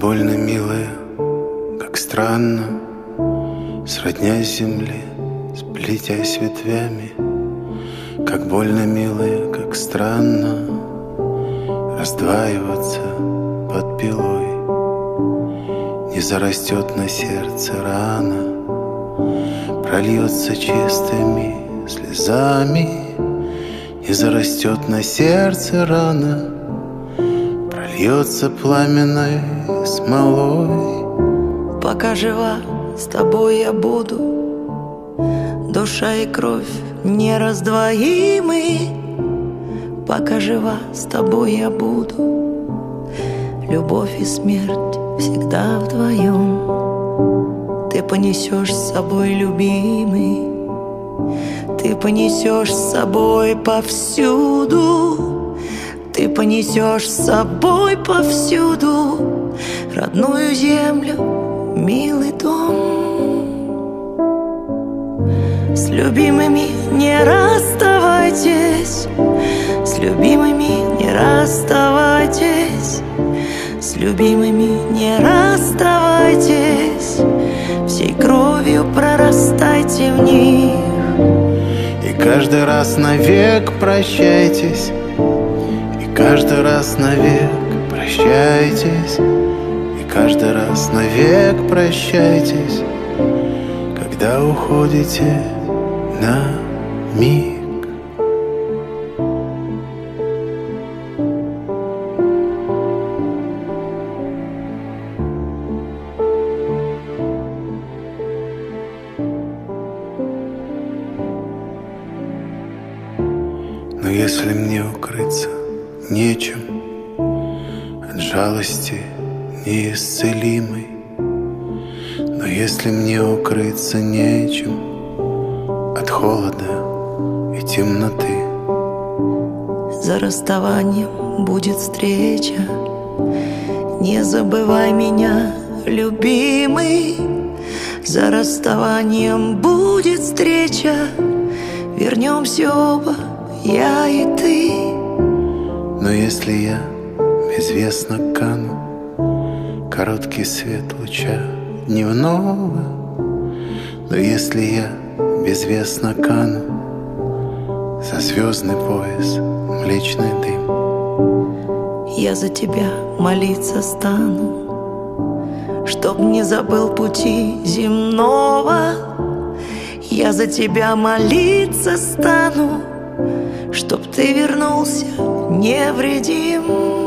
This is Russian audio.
больно, милая, как странно, сроднясь земле, сплетясь ветвями. Как больно, милая, как странно раздваиваться под пилой. Не зарастет на сердце рана, прольется чистыми слезами. Не зарастет на сердце рана, прольется пламенной смолой. Пока жива, с тобой я буду, душа и кровь нераздвоимы. Пока жива, с тобой я буду, любовь и смерть всегда вдвоем. Ты понесешь с собой, любимый, ты понесешь с собой повсюду. Ты понесешь с собой повсюду родную землю, милый дом. С любимыми не расставайтесь, с любимыми не расставайтесь, с любимыми не расставайтесь, всей кровью прорастайте в них. И каждый раз навек прощайтесь, и каждый раз навек прощайтесь, и каждый раз навек прощайтесь, когда уходите на миг. Но если мне укрыться нечем от жалости неисцелимой, но если мне укрыться нечем от холода и темноты, за расставанием будет встреча. Не забывай меня, любимый, за расставанием будет встреча. Вернемся оба, я и ты. Но если я безвестно кану, короткий свет луча дневного, но если я безвестно кану за звездный пояс млечный дым, я за тебя молиться стану, чтоб не забыл пути земного. Я за тебя молиться стану, чтоб ты вернулся невредим.